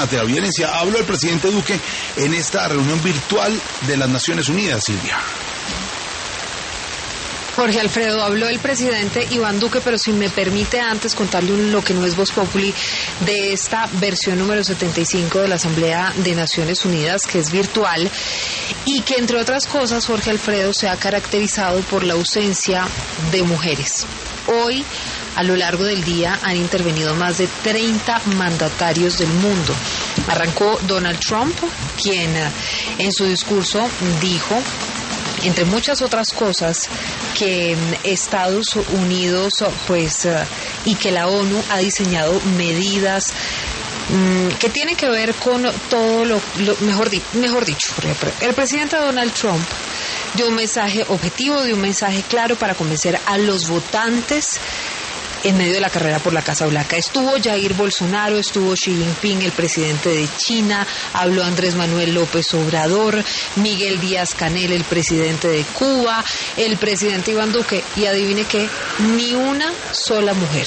ante la violencia. Habló el presidente Duque en esta reunión virtual de las Naciones Unidas, Silvia. Jorge Alfredo, habló el presidente Iván Duque, pero si me permite antes contarle lo que no es Voz Populi de esta versión número 75 de la Asamblea de Naciones Unidas, que es virtual y que, entre otras cosas, Jorge Alfredo, se ha caracterizado por la ausencia de mujeres. Hoy, a lo largo del día, han intervenido más de 30 mandatarios del mundo. Arrancó Donald Trump, quien en su discurso dijo, entre muchas otras cosas, que Estados Unidos y que la ONU ha diseñado medidas que tienen que ver con todo mejor dicho, el presidente Donald Trump dio un mensaje objetivo, dio un mensaje claro para convencer a los votantes en medio de la carrera por la Casa Blanca. Estuvo Jair Bolsonaro, estuvo Xi Jinping, el presidente de China, habló Andrés Manuel López Obrador, Miguel Díaz-Canel, el presidente de Cuba, el presidente Iván Duque, y adivine qué, ni una sola mujer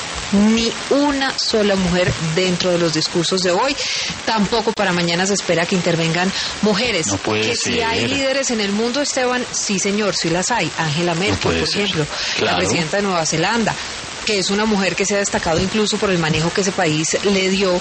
dentro de los discursos de hoy. Tampoco para mañana se espera que intervengan mujeres. No puede que ser. Si hay líderes en el mundo, Esteban, sí señor, sí las hay. Angela Merkel, por ejemplo, claro, la presidenta de Nueva Zelanda, que es una mujer que se ha destacado incluso por el manejo que ese país le dio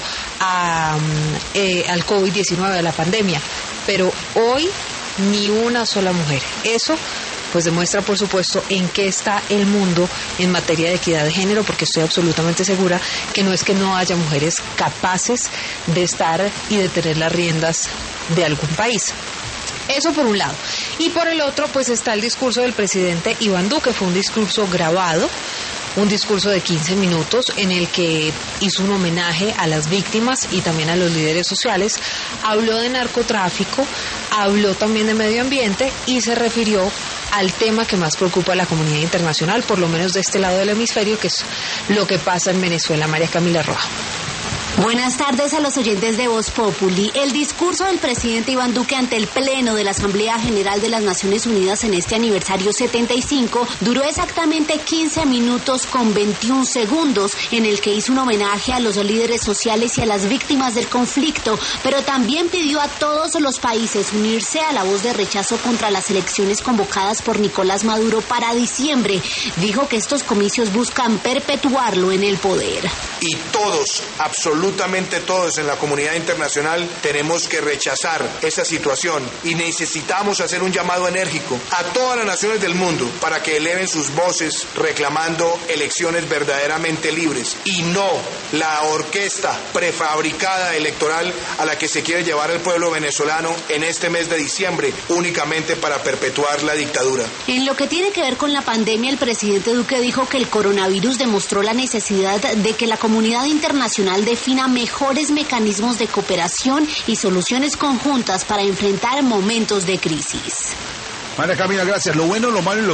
al COVID-19, a la pandemia. Pero hoy ni una sola mujer. Eso pues demuestra, por supuesto, en qué está el mundo en materia de equidad de género, porque estoy absolutamente segura que no es que no haya mujeres capaces de estar y de tener las riendas de algún país. Eso por un lado. Y por el otro, pues está el discurso del presidente Iván Duque. Fue un discurso grabado, un discurso de 15 minutos en el que hizo un homenaje a las víctimas y también a los líderes sociales. Habló de narcotráfico, habló también de medio ambiente y se refirió al tema que más preocupa a la comunidad internacional, por lo menos de este lado del hemisferio, que es lo que pasa en Venezuela. María Camila Roja. Buenas tardes a los oyentes de Voz Populi. El discurso del presidente Iván Duque ante el Pleno de la Asamblea General de las Naciones Unidas en este aniversario 75 duró exactamente 15 minutos con 21 segundos, en el que hizo un homenaje a los líderes sociales y a las víctimas del conflicto, pero también pidió a todos los países unirse a la voz de rechazo contra las elecciones convocadas por Nicolás Maduro para diciembre. Dijo que estos comicios buscan perpetuarlo en el poder. Y todos, absolutamente todos en la comunidad internacional tenemos que rechazar esa situación y necesitamos hacer un llamado enérgico a todas las naciones del mundo para que eleven sus voces reclamando elecciones verdaderamente libres y no la orquesta prefabricada electoral a la que se quiere llevar el pueblo venezolano en este mes de diciembre únicamente para perpetuar la dictadura. En lo que tiene que ver con la pandemia, el presidente Duque dijo que el coronavirus demostró la necesidad de que la comunidad internacional defina mejores mecanismos de cooperación y soluciones conjuntas para enfrentar momentos de crisis. María Camila, gracias. Lo bueno, lo malo y lo